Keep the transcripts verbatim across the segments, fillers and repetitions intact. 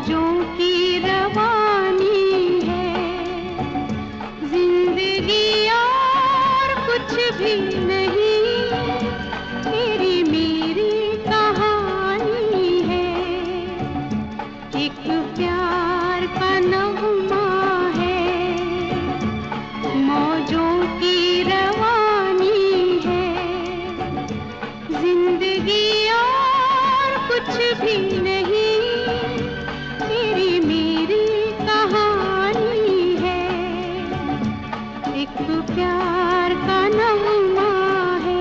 मौजों की रवानी है जिंदगी और कुछ भी नहीं, तेरी मेरी कहानी है। एक प्यार का नगमा है, मौजों की रवानी है जिंदगी और कुछ भी नहीं, तेरी मेरी कहानी है। एक प्यार का नगमा है।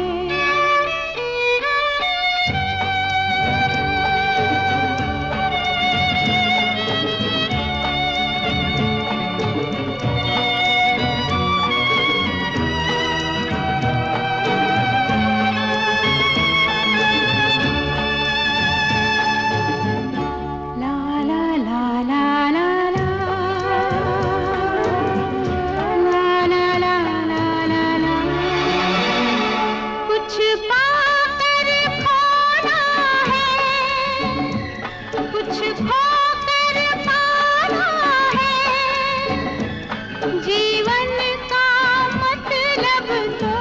जीवन का मतलब तो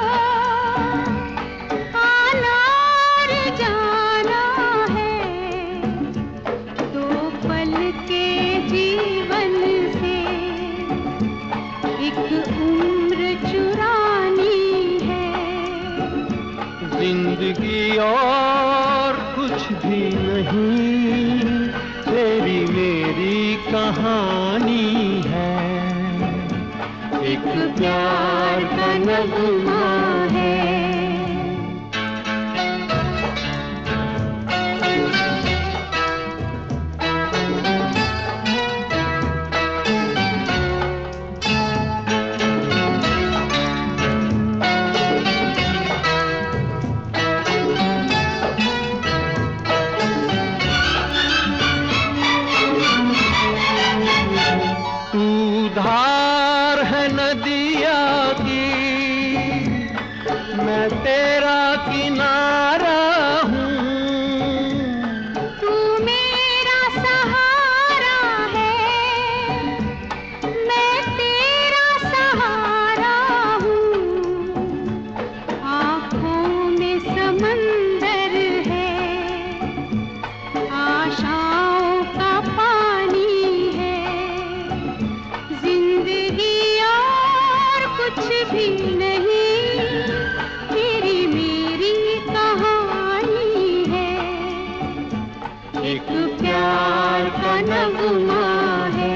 आना और जाना है, दो पल के जीवन से एक उम्र चुरानी है। जिंदगी और कुछ भी नहीं, तेरी मेरी कहानी है। एक प्यार का नगमा है। तू धार है नदिया की, मैं तेरा किनारा हूँ। तू मेरा सहारा है, मैं तेरा सहारा हूँ। आँखों में समंदर है, आशाओं का पानी है। जिंदगी और कुछ भी नहीं, तेरी मेरी कहानी है। एक प्यार का नगमा है।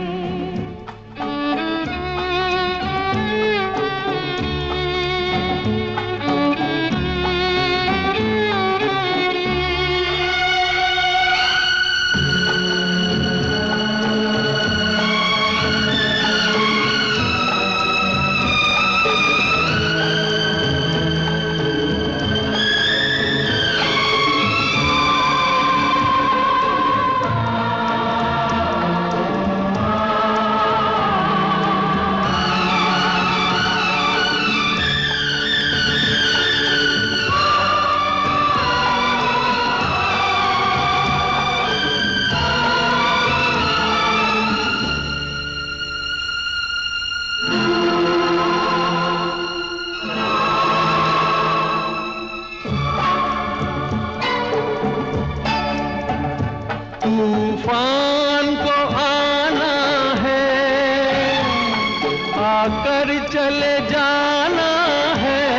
तूफान को आना है, आकर चले जाना है।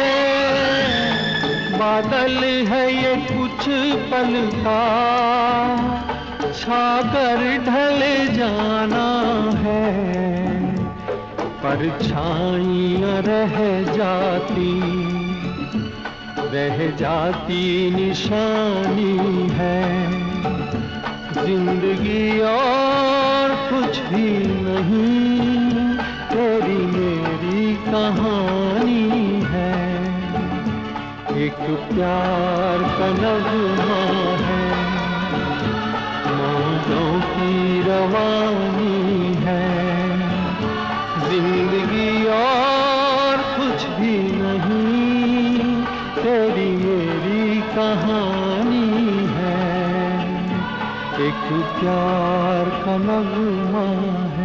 बादल है ये कुछ पल का, छाकर ढले जाना है। परछाइयाँ रह जाती, रह जाती निशानी है। जिंदगी और कुछ भी नहीं, तेरी मेरी कहानी है। एक प्यार का नगमा है, मौजों की रवानी है। जिंदगी और कुछ भी नहीं, तेरी मेरी कहानी है। एक प्यार का नगमा